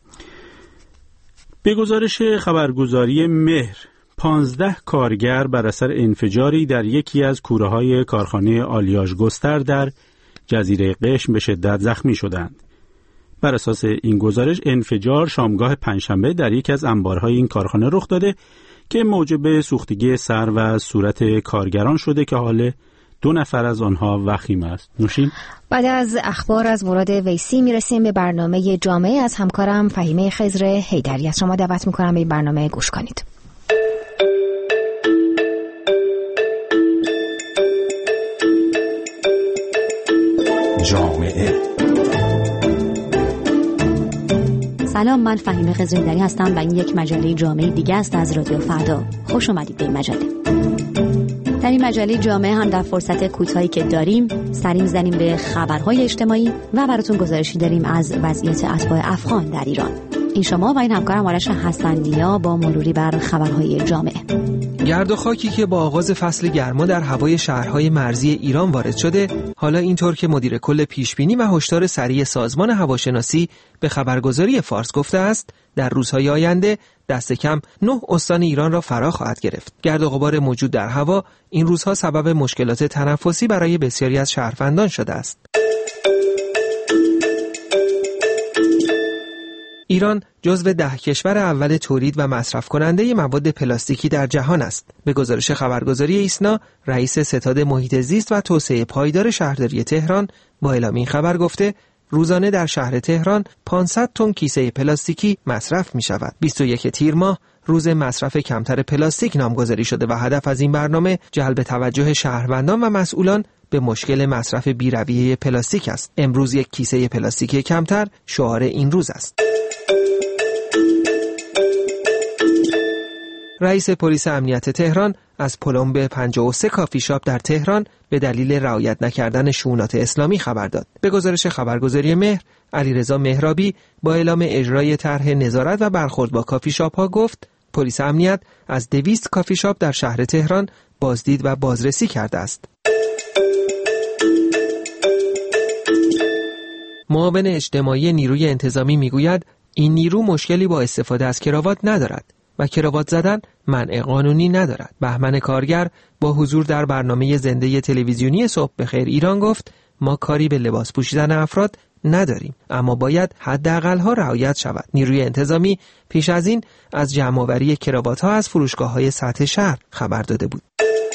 S5: به گزارش خبرگزاری مهر، پانزده کارگر بر اثر انفجاری در یکی از کوره‌های کارخانه آلیاژ گستر در جزیره قشم به شدت زخمی شدند. بر اساس این گزارش، انفجار شامگاه پنجشنبه در یکی از انبارهای این کارخانه رخ داده که موجب سوختگی سر و صورت کارگران شده که حال دو نفر از آنها وخیم است. نوشین.
S1: بعد از اخبار از مراد ویسی میرسیم به برنامه جامعه از همکارم فهیمه خضر حیدری. از شما دعوت میکنم به این برنامه گوش کنید.
S11: جامعه.
S6: سلام، من فهیمه خضر حیدری هستم و این یک مجله جامعه دیگه است از رادیو فردا. خوش اومدید به این مجله. در این مجله جامعه هم در فرصت کوتاهی که داریم سری می‌زنیم به خبرهای اجتماعی و براتون گزارشی داریم از وضعیت اتباع افغان در ایران. این شما و این همکارم آرش حسن‌نیا با مروری بر خبرهای جامعه.
S23: گرد و خاکی که با آغاز فصل گرما در هوای شهرهای مرزی ایران وارد شده، حالا اینطور که مدیر کل پیشبینی و هشدار سریع سازمان هواشناسی به خبرگزاری فارس گفته است، در روزهای آینده دست کم نه استان ایران را فرا خواهد گرفت. گرد و غبار موجود در هوا این روزها سبب مشکلات تنفسی برای بسیاری از شهروندان شده است. ایران جزو ده کشور اول تولید و مصرف کننده مواد پلاستیکی در جهان است. به گزارش خبرگزاری ایسنا، رئیس ستاد محیط زیست و توسعه پایدار شهرداری تهران با اعلام این خبر گفته روزانه در شهر تهران پانصد تن کیسه پلاستیکی مصرف می شود. بیست و یک تیر ماه روز مصرف کمتر پلاستیک نامگذاری شده و هدف از این برنامه جلب توجه شهروندان و مسئولان به مشکل مصرف بی‌رویه پلاستیک است. امروز یک کیسه پلاستیکی کمتر شعار این روز است. رئیس پلیس امنیت تهران از پلمب پنجاه و سه کافی شاپ در تهران به دلیل رعایت نکردن شؤونات اسلامی خبر داد. به گزارش خبرگزاری مهر، علیرضا مهرابی با اعلام اجرای طرح نظارت و برخورد با کافی شاپ ها گفت پلیس امنیت از دویست کافی شاپ در شهر تهران بازدید و بازرسی کرده است. معاون اجتماعی نیروی انتظامی میگوید این نیرو مشکلی با استفاده از کراوات ندارد و کراوات زدن منع قانونی ندارد. بهمن کارگر با حضور در برنامه زنده تلویزیونی صبح بخیر ایران گفت ما کاری به لباس پوشیدن افراد نداریم، اما باید حداقل‌ها رعایت شود. نیروی انتظامی پیش از این از جمع‌آوری کراوات‌ها از فروشگاه‌های سطح شهر خبر داده بود.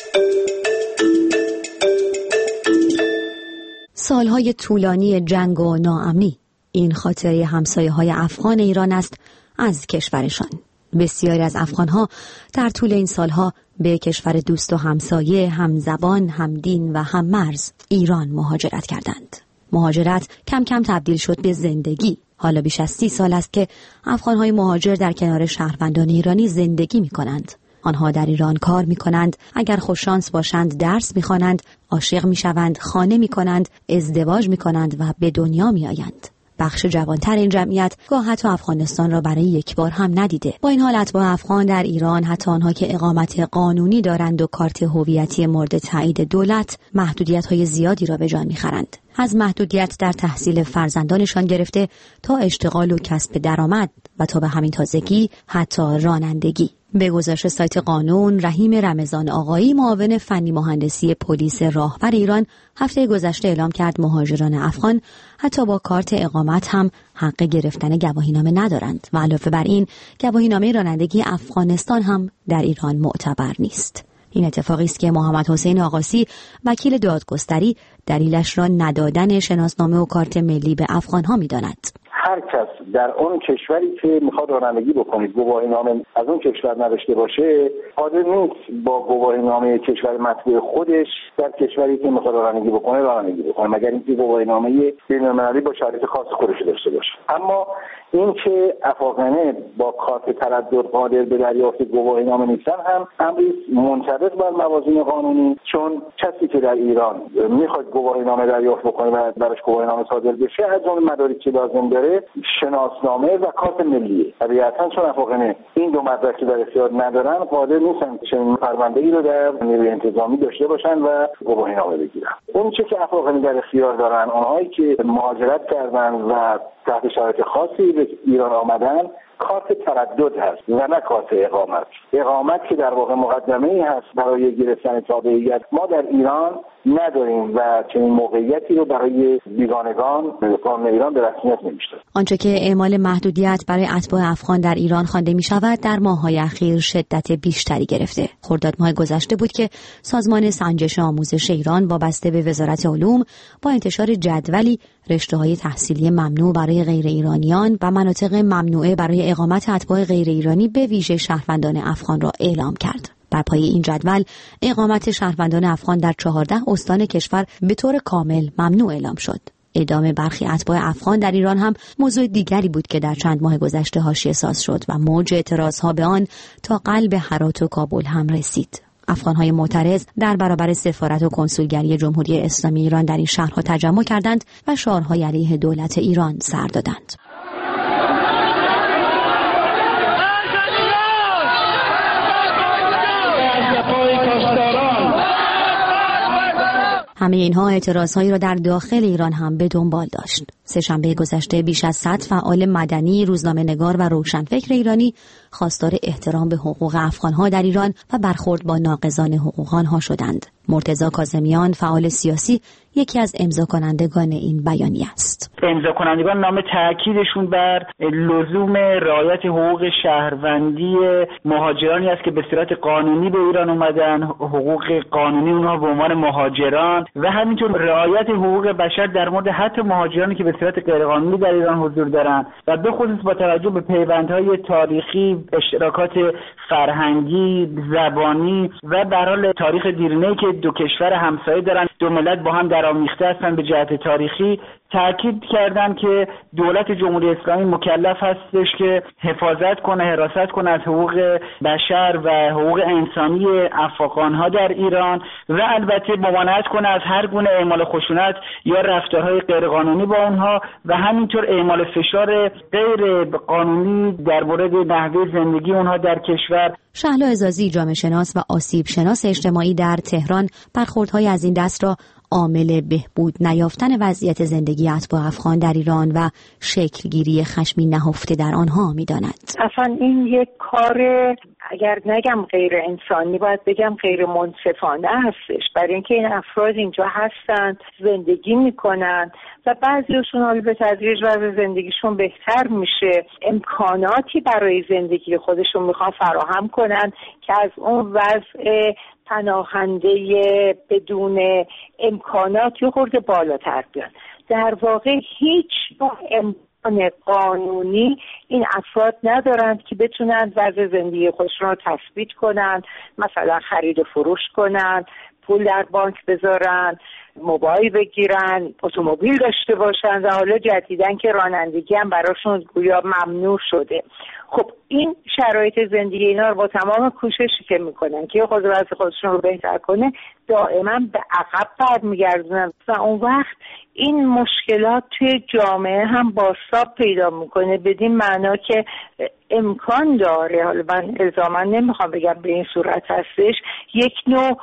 S6: سالهای طولانی جنگ و ناامنی این خاطره همسایه‌های افغان ایران است از کشورشان. بسیاری از افغان‌ها در طول این سالها به کشور دوست و همسایه، همزبان، همدین و هممرز ایران مهاجرت کردند. مهاجرت کم کم تبدیل شد به زندگی. حالا بیش از سی سال است که افغان‌های مهاجر در کنار شهروندان ایرانی زندگی می‌کنند. آنها در ایران کار می‌کنند، اگر خوششانس باشند درس می‌خوانند، عاشق می‌شوند، خانه می‌کنند، ازدواج می‌کنند و به دنیا می‌آیند. بخش جوانتر این جمعیت گاه حتی افغانستان را برای یک بار هم ندیده. با این حال اتباع افغان در ایران، حتی آنها که اقامت قانونی دارند و کارت هویتی مورد تایید دولت، محدودیت‌های زیادی را به جان می‌خرند. از محدودیت در تحصیل فرزندانشان گرفته تا اشتغال و کسب درآمد و تا به همین تازگی حتی رانندگی. به گزارش سایت قانون، رحیم رمضان آقایی معاون فنی مهندسی پلیس راهور ایران هفته گذشته اعلام کرد مهاجران افغان حتی با کارت اقامت هم حق گرفتن گواهینامه ندارند و علاوه بر این گواهینامه رانندگی افغانستان هم در ایران معتبر نیست. این اتفاقی است که محمد حسین آقاسی وکیل دادگستری دلیلش را ندادن شناسنامه و کارت ملی به افغان‌ها می‌داند.
S17: هر کس در اون کشوری که میخواد رانندگی بکنه گواهینامه از اون کشور نداشته باشه قادر نیست با گواهینامه کشور مطبوع خودش در کشوری که میخواد رانندگی بکنه رانندگی بکنه مگر اینکه گواهینامه بین‌المللی با شرایط خاص خودش داشته باشه. اما این که افغانه با کارت تردد قادر به دریافت گواهینامه نیستن هم امری منطبق بر موازین قانونی، چون کسی که در ایران میخواد گواهینامه دریافت بکنه و براش گواهینامه صادر بشه از اون مدارکی که لازم داره شناسنامه و کارت ملیه. طبیعتاً چون افغانه این دو مدرک در اختیار ندارن قادر نیستن چنین پرونده‌ای رو در نیروی انتظامی داشته باشن و گواهینامه بگیرن. اون چیزی که افغانه در اختیار دارن اونهایی که مهاجرت کردن و تحت شرایط خاصی به ایران آمدن کارت تردد هست و نه کارت اقامت. اقامت که در واقع مقدمه‌ای هست برای گرفتن تابعیت ما در ایران نداریم و چنین موقعیتی رو برای بیگانگان قانون ایران به رسمیت نمی‌شناسه.
S6: آنچه که اعمال محدودیت برای اتباع افغان در ایران خوانده می‌شود در ماه‌های اخیر شدت بیشتری گرفته. خرداد ماه گذشته بود که سازمان سنجش آموزش ایران وابسته به وزارت علوم با انتشار جدولی رشته‌های تحصیلی ممنوع برای غیر ایرانیان و مناطق ممنوعه برای اقامت اتباع غیر ایرانی به ویژه شهروندان افغان را اعلام کرد. بر پایه این جدول اقامت شهروندان افغان در چهارده استان کشور به طور کامل ممنوع اعلام شد. اعدام برخی اتباع افغان در ایران هم موضوع دیگری بود که در چند ماه گذشته حاشیه ساز شد و موج اعتراضها به آن تا قلب هرات و کابل هم رسید. افغان‌های معترض در برابر سفارت و کنسولگری جمهوری اسلامی ایران در این شهرها تجمع کردند و شعارهای علیه دولت ایران سر دادند. همه اینها اعتراضهایی را در داخل ایران هم به دنبال داشت. سه‌شنبه گذشته بیش از صد فعال مدنی، روزنامه‌نگار و روشنفکر ایرانی خواستار احترام به حقوق افغان‌ها در ایران و برخورد با ناقضان حقوق آنها شدند. مرتضی کاظمیان، فعال سیاسی یکی از امضا کنندگان این بیانیه است.
S7: امضا کنندگان نام تاکیدشون بر لزوم رعایت حقوق شهروندی مهاجرانی است که به صورت قانونی به ایران اومدن، حقوق قانونی اونها به عنوان مهاجران و همینطور رعایت حقوق بشر در مورد حتی مهاجرانی که به صورت غیرقانونی در ایران حضور دارند و به خصوص با توجه به پیوندهای تاریخی، اشتراکات فرهنگی، زبانی و به هر حال تاریخ دیرینه‌ای که دو کشور همسایه دارن، دو ملت با هم درآمیخته هستند به جهت تاریخی، تاکید کردن که دولت جمهوری اسلامی مکلف هستش که حفاظت کنه، حراست کنه از حقوق بشر و حقوق انسانی افغان‌ها در ایران و البته ممانعت کنه از هر گونه اعمال خشونت یا رفتارهای غیرقانونی با اونها و همینطور اعمال فشار غیر قانونی در مورد نحوه زندگی اونها در کشور.
S6: شهلا عزازی، جامعه شناس و آسیب شناس اجتماعی در تهران، برخوردهای از این دست را عامل بهبود نیافتن وضعیت زندگی اتباع افغان در ایران و شکلگیری خشمی نهفته در آنها می‌داند.
S8: اصلا این یک کار، اگر نگم غیر انسانی، باید بگم غیر منصفانه هستش، برای اینکه این افراد اینجا هستند، زندگی میکنن و بعضیشون حالا به تدریج وضع زندگیشون بهتر میشه، امکاناتی برای زندگی خودشون میخوان فراهم کنن که از اون وضع پناهنده بدون امکانات یه خورده بالاتر بیان. در واقع هیچ نوع امکان قانونی این افراد ندارند که بتونن وضع زندگی خودشون رو تثبیت کنن، مثلا خرید و فروش کنن، پول در بانک بذارن، موبایل بگیرن، اتومبیل داشته باشن و حالا جدیدن که رانندگی هم براشون گویا ممنوع شده. خب این شرایط زندگی اینا رو با تمام کوششی که میکنن که خود وضع خودشون رو بهتر کنه دائما به عقب برمیگردونن و اون وقت این مشکلات توی جامعه هم بازتاب پیدا میکنه، بدین معنا که امکان داره، حالا من الزاما نمیخوام بگم به این صورت هستش، یک نوع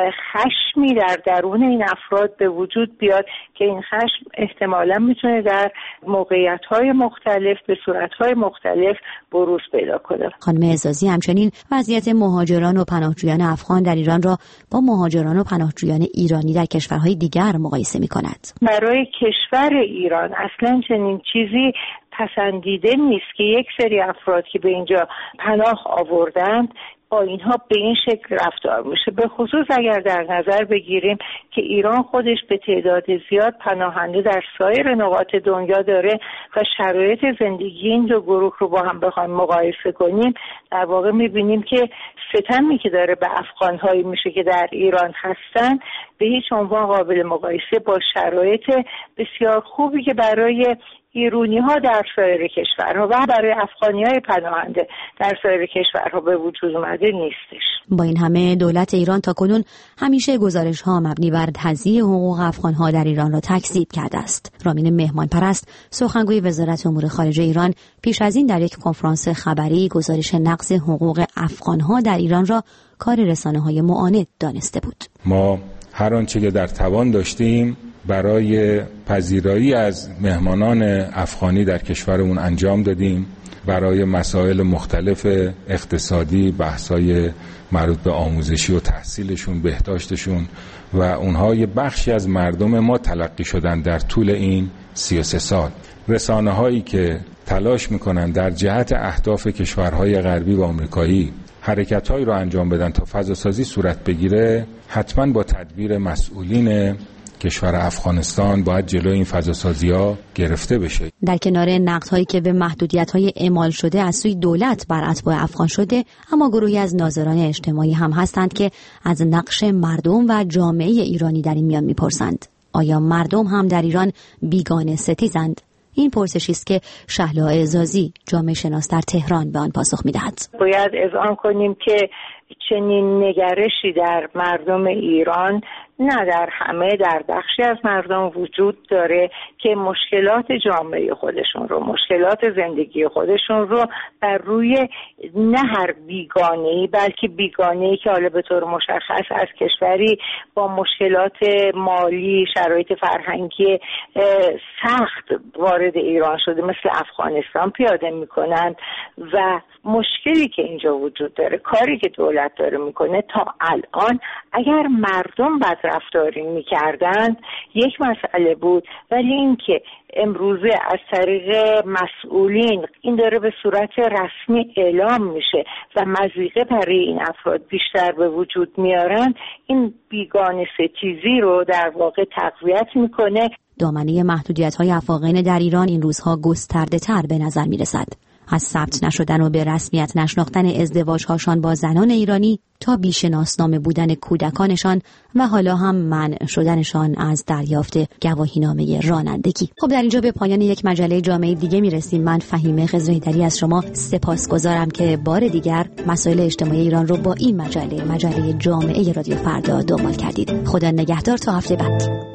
S8: خشمی در درون این افراد به وجود بیاد که این خشم احتمالا میتونه در موقعیت‌های مختلف به صورت‌های مختلف بروز پیدا کنه.
S6: خانم عزازی همچنین وضعیت مهاجران و پناهجویان افغان در ایران را با مهاجران و پناهجویان ایرانی در کشورهای دیگر مقایسه می‌کند.
S8: برای کشور ایران اصلا چنین چیزی پسندیده نیست که یک سری افراد که به اینجا پناه آوردند با اینها به این شکل رفتار میشه، به خصوص اگر در نظر بگیریم که ایران خودش به تعداد زیاد پناهنده در سایر نقاط دنیا داره و شرایط زندگی این دو گروه رو با هم بخوایم مقایسه کنیم، در واقع میبینیم که ستمی که داره به افغان‌هایی میشه که در ایران هستن به هیچ عنوان قابل مقایسه با شرایط بسیار خوبی که برای ایرانی ها در سایر کشورها و برای افغانی های پناهنده در سایر کشورها به وجود اومده نیستش.
S6: با این همه دولت ایران تاکنون همیشه گزارش ها مبنی بر تضییع حقوق افغان ها در ایران را تکذیب کرده است. رامین مهمان پرست، سخنگوی وزارت امور خارجه ایران، پیش از این در یک کنفرانس خبری گزارش نقض حقوق افغان ها در ایران را کار رسانه های معاند دانسته بود.
S9: ما هر آنچه که در توان داشتیم برای پذیرایی از مهمانان افغانی در کشورمون انجام دادیم. برای مسائل مختلف اقتصادی، بحث‌های مربوط به آموزشی و تحصیلشون، بهداشتشون و اونها یه بخشی از مردم ما تلقی شدن در طول این سی و سه سال. رسانه‌هایی که تلاش میکنن در جهت اهداف کشورهای غربی و آمریکایی حرکت‌هایی رو انجام بدن تا فضاسازی صورت بگیره، حتما با تدبیر مسئولین کشور افغانستان باید جلوی این فضاسازی‌ها گرفته بشه.
S6: در کنار نقدهایی که به محدودیت‌های اعمال شده از سوی دولت بر اتباع افغان شده، اما گروهی از ناظران اجتماعی هم هستند که از نقش مردم و جامعه ایرانی در این میان می‌پرسند. آیا مردم هم در ایران بیگانه ستیزند؟ این پرسشی است که شهلا عزازی، جامعه شناس در تهران، به آن پاسخ می‌دهد.
S8: باید اذعان کنیم که چنین نگرشی در مردم ایران، نه در همه، در بخشی از مردم وجود داره که مشکلات جامعه خودشون رو، مشکلات زندگی خودشون رو بر روی نه هر بیگانه‌ای بلکه بیگانه‌ای که حالا به طور مشخص از کشوری با مشکلات مالی، شرایط فرهنگی سخت وارد ایران شده مثل افغانستان پیاده میکنند و مشکلی که اینجا وجود داره، کاری که دولت دولت داره میکنه. تا الان اگر مردم بدرفتاری میکردند یک مسئله بود، ولی اینکه امروزه از طریق مسئولین این داره به صورت رسمی اعلام میشه و مضیقه برای این افراد بیشتر به وجود میارن، این بیگانه ستیزی رو در واقع تقویت میکنه.
S6: دامنه محدودیت‌های افاقین در ایران این روزها گسترده تر به نظر میرسد. از ثبت نشدن و به رسمیت نشناختن ازدواج‌هاشان با زنان ایرانی تا بیشناسنامه بودن کودکانشان و حالا هم منع شدنشان از دریافت گواهینامه رانندگی. خب در اینجا به پایان یک مجله جامعه دیگه میرسیم. من فهیمه خضرحیدری از شما سپاسگزارم که بار دیگر مسائل اجتماعی ایران رو با این مجله مجله جامعه رادیو فردا دنبال کردید. خدا نگهدار تا هفته بعد.